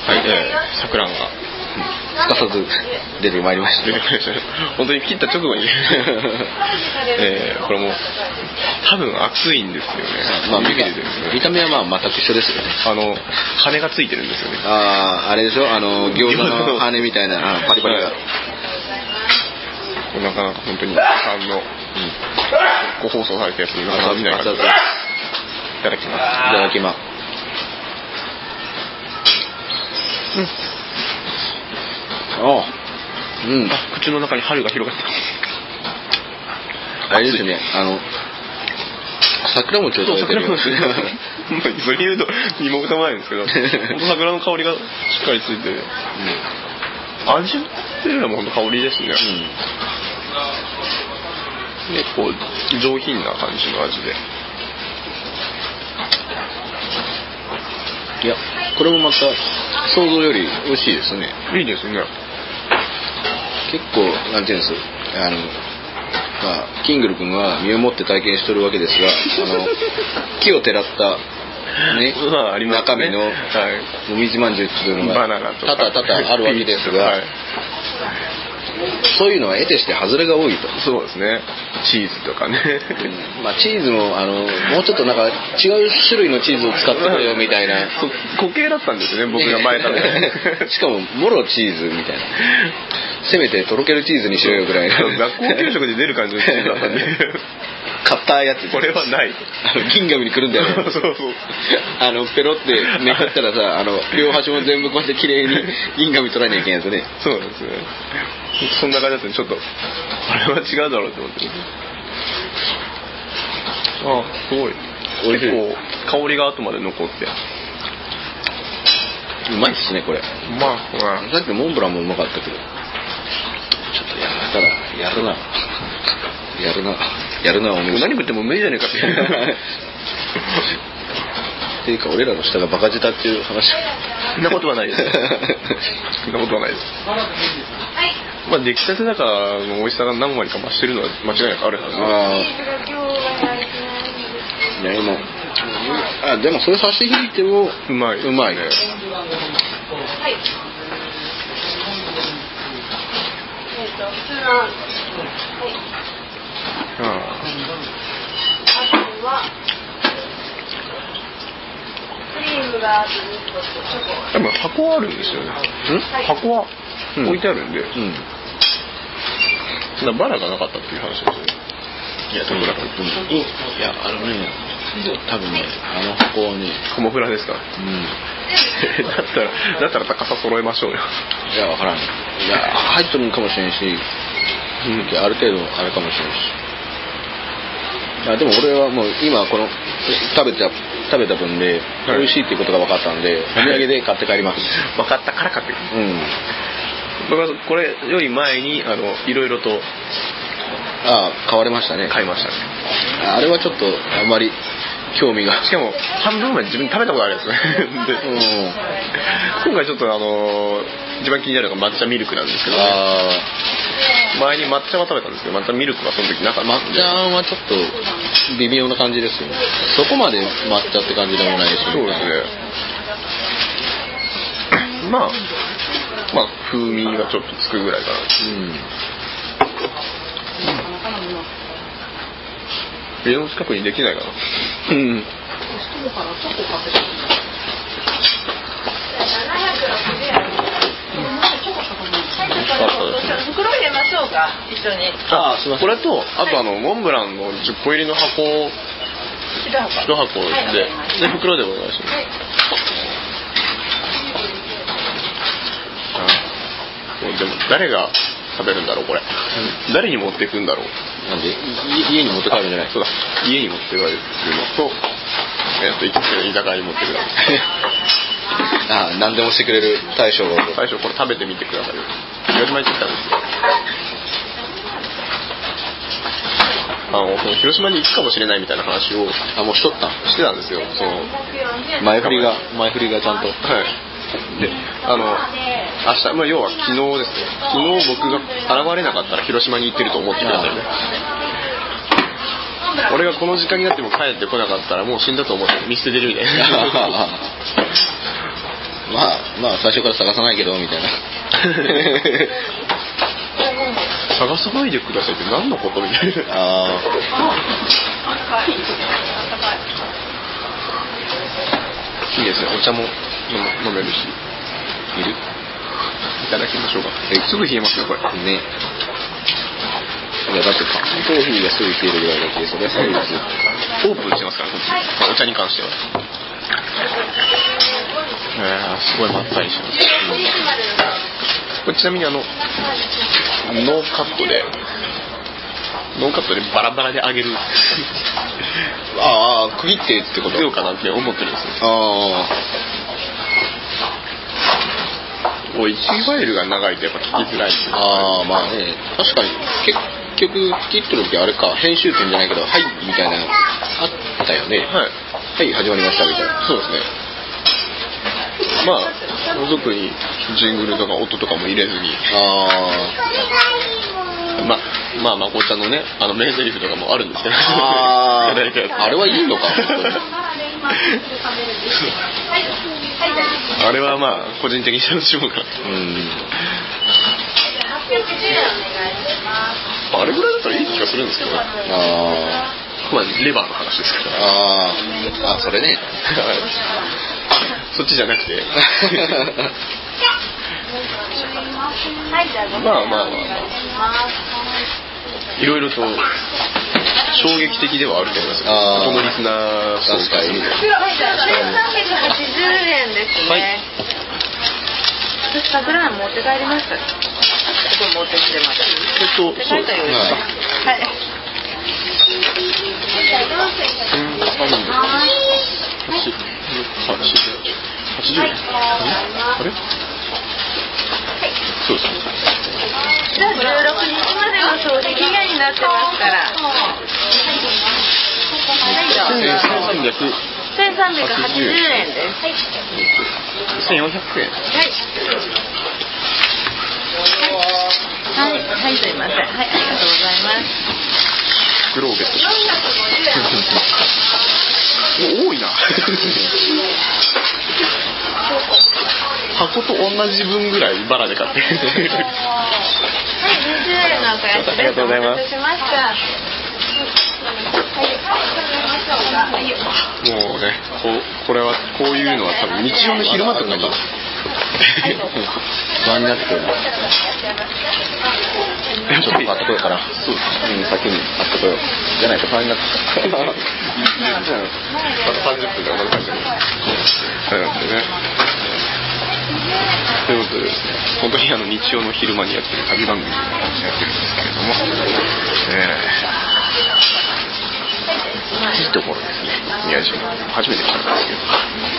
はい、桜がすかさず出てまいりました。 本当に切った直後にこれも多分熱いんですよね。 まあ見た目はまあ全く一緒ですよね。 羽がついてるんですよね。 あれでしょ、餃子の羽みたいなパリパリが、 なかなか本当にのご放送されたやつになかなか見ない感じでいただきます。 いただきます。 口の中に春が広がってます。 あれですね、桜餅を食べてるよ。 それ言うと身も蓋もないんですけど、本当桜の香りがしっかりついて、味っていうのも本当香りですね。結構上品な感じの味で。 いや、これもまた想像より美味しいですね。 いいですね。 結構なんていうんです、キングル君は身をもって体験してるわけですが、木をてらったね、中身のもみじまんじゅうっていうのが多々あるわけですが、そういうのは得てして外れが多いと。 そうですね。チーズとかね。 チーズももうちょっとなんか違う種類のチーズを使ってくれよみたいな。 固形だったんですね、僕が前食べた。 しかももろチーズみたいな。せめてとろけるチーズにしろよぐらいの。 学校給食で出る感じのチーズだったんで。 硬いやつ。 これはない。 銀紙にくるんだよね。 そう。 ペロってめくったらさ、両端も全部こうやって綺麗に銀紙取らなきゃいけないやつね。 そうですね。そんな感じだったんで、ちょっとこれは違うだろうと思って。すごい。結構香りが後まで残って。 うまいっすねこれ。さっきのモンブランもうまかったけど、ちょっとやるなお前。 何食ってもうめえじゃねえかって。 っていうか俺らの舌がバカ舌っていう話。 そんなことはないです。そんなことはないです。出来たてだからの美味しさが何割か増してるのは間違いなくあるはずです。でもそれ差し引いてもうまいね。でも箱はあるんですよね。箱は置いてあるんで、バラがなかったっていう話ですよね。 いや多分ね、箱はね、 カモフラですか。だったら高さ揃えましょうよ。 いや分からん。いや入っとるんかもしれんし、ある程度あれかもしれんし。でも俺はもう今この食べた分で美味しいっていうことが分かったんで、お土産で買って帰ります。 分かったから買ってくる。僕はこれより前にいろいろと買われましたね。 買いましたね。 あれはちょっとあんまり興味が。 しかも半分まで自分で食べたことあるやつね。今回ちょっと一番気になるのが抹茶ミルクなんですけど、前に抹茶は食べたんですけど、抹茶ミルクはその時なかった。 抹茶はちょっと微妙な感じですよね。そこまで抹茶って感じでもないし。 そうですね。風味がちょっとつくぐらいかな。家の近くにできないかな。 袋入れましょうか、一緒に。 これとあとモンブランの10個入りの箱1箱で袋でお願いします。でも誰が食べるんだろうこれ。誰に持っていくんだろう。 なんで家に持って帰るんじゃない。 そうだ、家に持って帰るのと居酒屋に持ってくる。 何でもしてくれる大将が。 これ食べてみてください。広島行ってきたんですよ。広島に行くかもしれないみたいな話をもうしてたんですよ。 前振りがちゃんと。 で明日、要は昨日ですね。昨日僕が現れなかったら広島に行ってると思ってくださいね。俺がこの時間になっても帰ってこなかったらもう死んだと思って見捨ててるみたいな。 まあ最初から探さないけどみたいな探さないでくださいって何のことみたいな。いいですね、お茶も飲めるし。いただきましょうか。すぐ冷えますよこれね。 いやだって缶コーヒーがすぐ冷えるぐらいだけど、それはそうですよ。 オープンしてますからこっち、お茶に関しては。すごいまったりします。これちなみにノーカットでバラバラで揚げる区切ってってことどうかなって思ってるんですよ。1ファイルが長いとやっぱ聞きづらいですよね。 まあね、確かに結局切ってる時あれか、編集点じゃないけどはいみたいなあったよね。はい始まりましたみたいな。 そうですね。まあ特にジングルとか音とかも入れずにまあまこちゃんのね名台詞とかもあるんですけどあれはいいのかあれはまあ個人的に楽しむからあれぐらいだったらいい気がするんですけどまあレバーの話ですからそれねそっちじゃなくてまあいろいろと衝撃的ではあると思いますよ。このリスナー総会みたいな。 1380円ですね。私桜持って帰りました。ここ持ってきてます。 そうですか。はい。1380円。あれ？そうですね。 16日までの消費期限になってますから。1380円です。 1400円。 はい、すいません。はい、ありがとうございます。 袋をゲットしました。多いな。箱と同じ分ぐらいバラで買ってる。はい、20円のお返しです。ありがとうございます。もうね、これはこういうのは多分日曜の昼間とかに不安になってくるな。ちょっと買ってこようかな。 そうですね。 先に買ってこよう。じゃないと不安になってくる。また 30分で同じ感じで。そうなんですよね。ということでですね、本当に日曜の昼間にやってる旅番組をやってるんですけれども、いいところですね。宮島初めて来たんですけど。